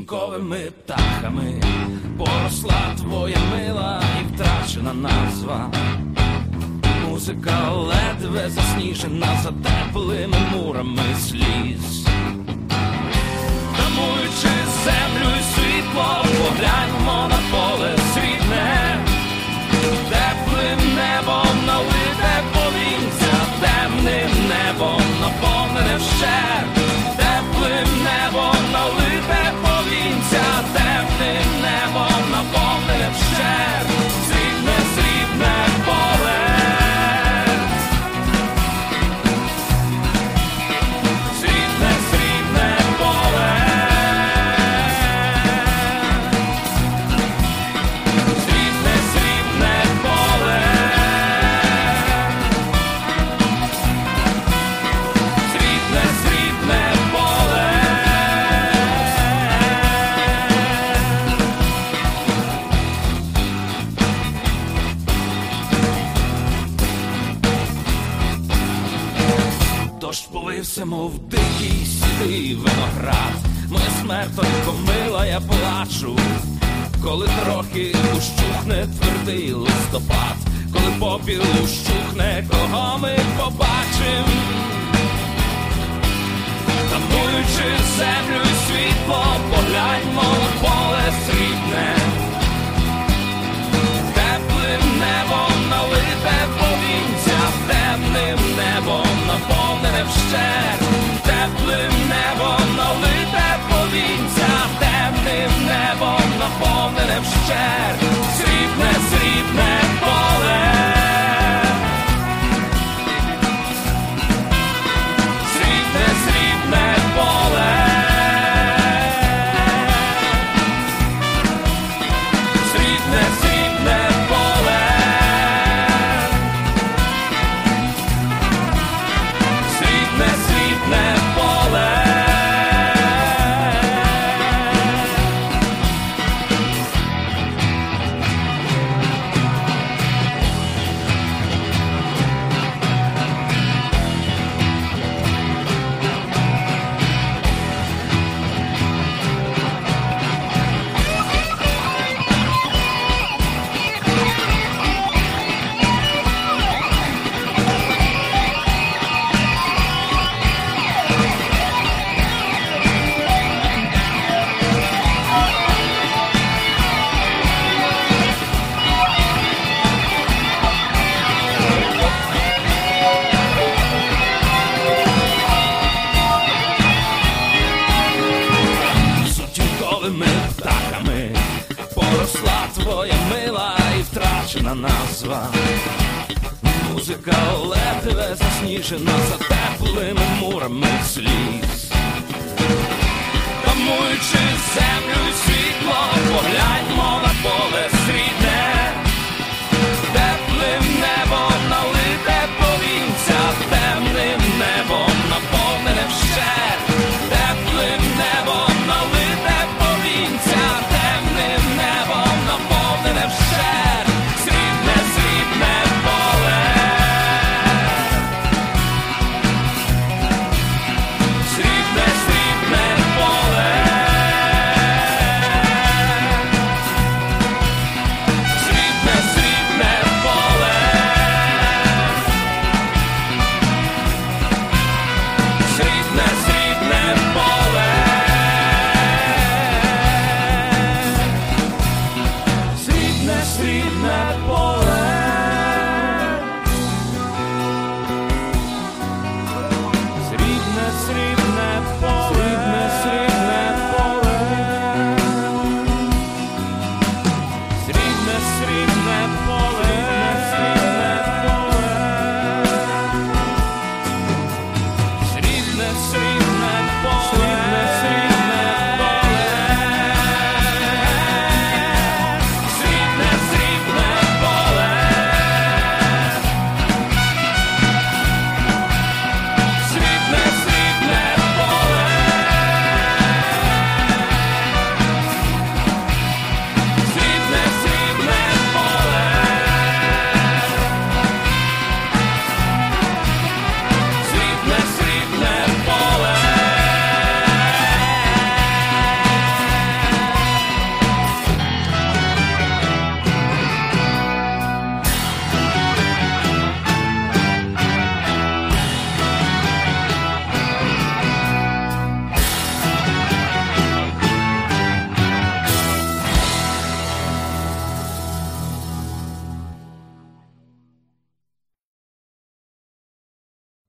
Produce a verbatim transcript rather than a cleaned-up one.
сутінковими птахами поросла твоя мила і втрачена назва. Музика ледве засніжена за теплими мурами сліз. Тамуючи землю і світло, погляньмо на поле срібне, теплим небом налите повінця, темним небом наповнене вщерть, теплим небом налите повінця, темним небом наповнене вщерть, срібне, срібне поле. Срібне, срібне поле. Срібне, срібне поле. Срібне, срібне поле. Дощ полився, мов дикий сідий виноград. Моя смертонько мила, я плачу, коли трохи ущухне твердий листопад, коли попіл ущухне, кого ми побачим. Тамуючи землю і світло, погляньмо на поле срібне, теплим небом налите повінця, темним небом наповнене вщерть, теплим небом налите повінця, темним небом наповнене вщерть, срібне, срібне поле. Срібне, срібне поле. Срібне, срібне поле. Срібне, срібне поле. Сутінковими птахами поросла твоя мила і втрачена назва. Музика ледве засніжена за теплими мурами сліз. Тамуючи землю і світло, погляньмо на поле срібне.